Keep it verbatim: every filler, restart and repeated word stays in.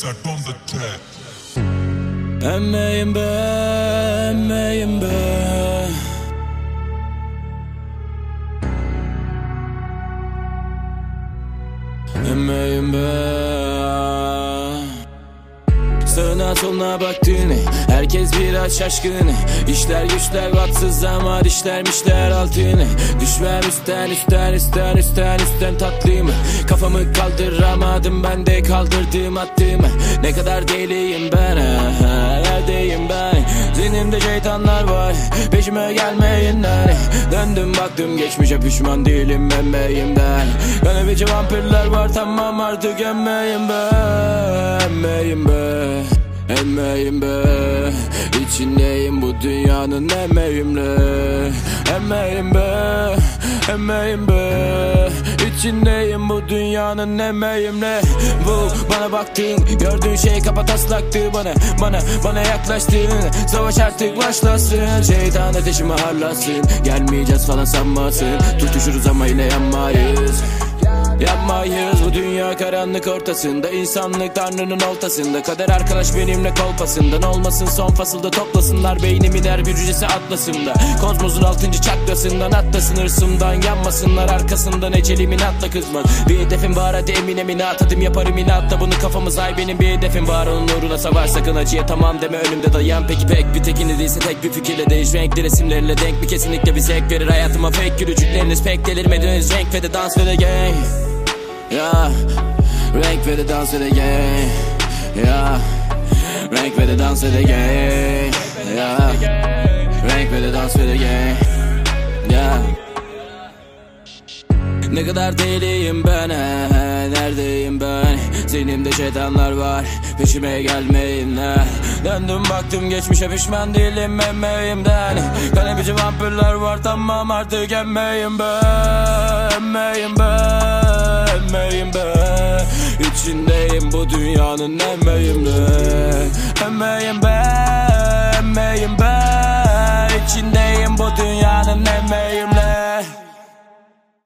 Mozart on the track. Emmeyim be, emmeyim be. Emmeyim be. Sağına soluna baktığını herkes biraz şaşkın. İşler güçler batsız ama dişlermişler altını. Düşmem üstten üstten üstten üstten üstten tatlıyım. Kafamı kaldıramadım ben de kaldırdım attığımı. Ne kadar deliyim ben, neredeyim ben. Zihnimde şeytanlar var, peşime gelmeyinler. Döndüm baktım geçmişe, pişman değilim emmeyimden. Kanepeci vampirler var, tamam artık emmeyim be. Emmeyim be, emmeyim be. İçindeyim bu dünyanın emmeyimle. Emmeyim be, emmeyim be. İçindeyim bu dünyanın emmeyimle. Bu bana baktığın, gördüğün şey kapataslaktı bana. Bana, bana yaklaştığın savaş artık başlasın. Şeytan ateşimi harlasın, gelmeyeceğiz falan sanmasın. Tutuşuruz ama yine yanmayız. Yanmayız, bu dünya karanlık ortasında. İnsanlık tanrının oltasında. Kader arkadaş benimle kolpasından. Olmasın son fasılda toplasınlar beynimin her bir hücresi atlasımda. Kozmosun altıncı çaklasından atlasın hırsımdan. Yanmasınlar arkasından ecelimin atla kızmaz. Bir hedefim var hadi emin emin at. Adım yaparım inatla bunu kafamız ay. Benim bir hedefim var onun uğruna savaş sakın acıya tamam deme önümde dayan. Peki pek bir tekini değilse tek bir fikirle değiş. Renkli resimleriyle denk bir kesinlikle bir zevk verir. Hayatıma fake gülücükleriniz pek delirmediniz. Renk ve de dans ve de gang. Ya renk ve de dans ve de gang. Ya renk ve de dans ve de gang. Ya renk ve de dans ve de gang. Ya ne kadar deliyim ben, he, neredeyim ben. Zihnimde şeytanlar var, peşime gelmeyinler. Döndüm baktım geçmişe, pişman değilim emmeyimden. Kanepeci vampirler var, tamam artık emmeyim be. Emmeyim be, emmeyim be. İçindeyim bu dünyanın emmeyimle. Emmeyim be, emmeyim be. İçindeyim bu dünyanın emmeyimle.